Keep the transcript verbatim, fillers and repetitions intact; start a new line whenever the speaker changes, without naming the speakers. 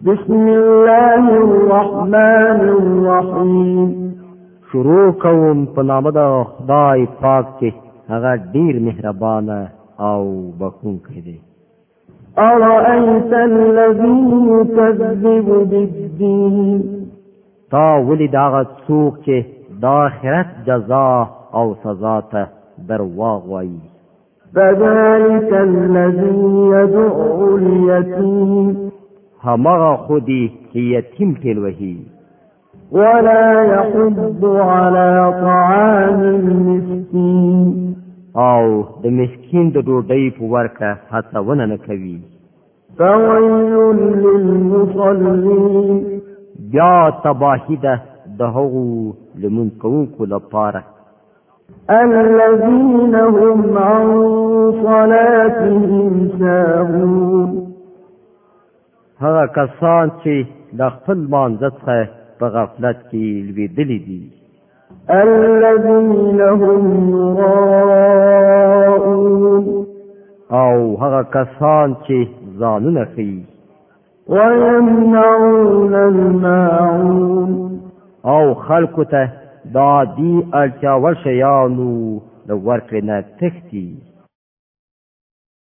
بسم الله الرحمن الرحیم
شروع کوم په نام د خدای پاک چې هغه ډیر مهربان او بخښونکی دی.
أرأيت الذي يكذب بالدين
تا ولې دا هغه څوک چې د آخرت جزا او سزا ته درواغ وایي.
فذلك الذي يدعو اليتيم
همغه خودي چې یتیم ټیلوهي
ولا يحض على طعام المسكين
او د مسکین د ډوډۍ په ورکه هڅونه نه کوي.
فويل للمصلين
بیا تباهی ده د هغو لمونځ کوونکو لپاره
الذين هم عن صلاتهم ساهون
هغه کسان چې د خپل مانځه څخه په غفلت کې لوېدلي دي.
الذين هم يراءون
او هغه کسان چې ځانونه ښیي
ويمنعون الماعون
او خلکو ته د عادي اړتیا وړ شیانو د ورکړې نه تښتي.